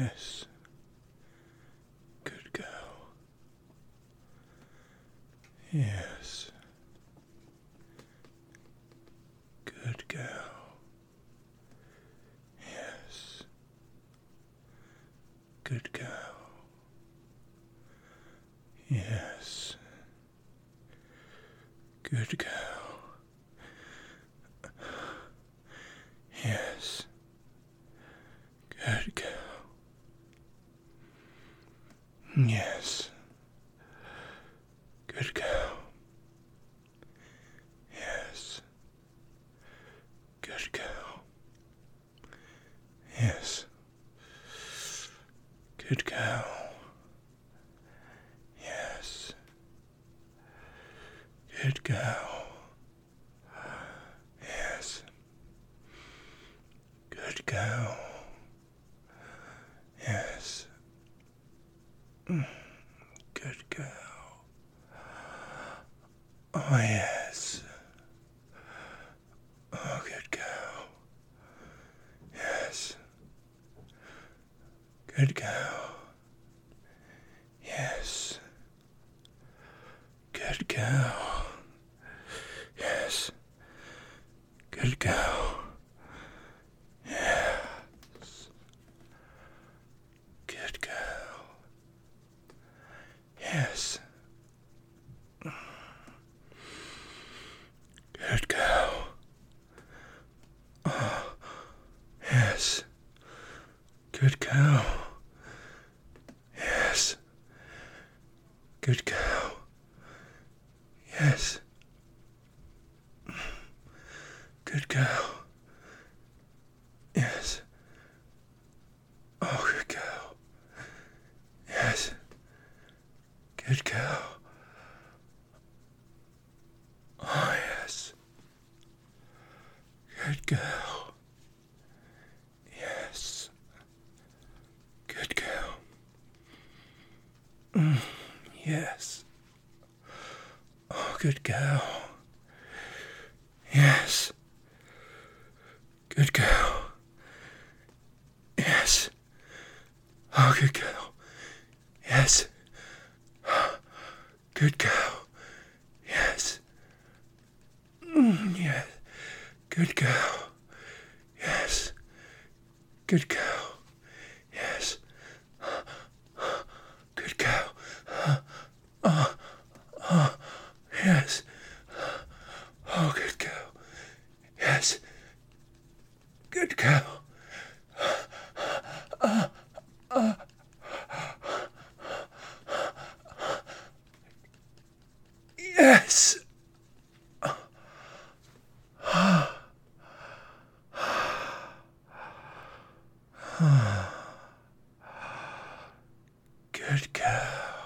Yes. Good girl. Yes. Good girl. Yes. Good girl. Yes. Good girl. Yes. Good girl. Yes. Good girl. Yes. Good girl. Yes. Good girl. Yes. Good girl. Yes. Good girl. Yes. Good girl. Oh, yes. Oh, good girl. Yes. Good girl. Yes. Good girl. Yes. Good girl. Yes. Good girl. Yes. Good girl. Oh, yes. Good girl. Yes. Good girl. Yes. Good girl. Yes. Oh, good girl. Yes. Good girl. Oh, yes. Good girl. Yes. Good girl. Yes. Oh, good girl. Yes. Good girl. Yes. Oh, good girl. Yes. Good girl. Yes. Yes. Good girl. Yes. Good girl. Yes. Good girl. Yes. Oh, good girl. Yes. Good girl. Yes. Good girl.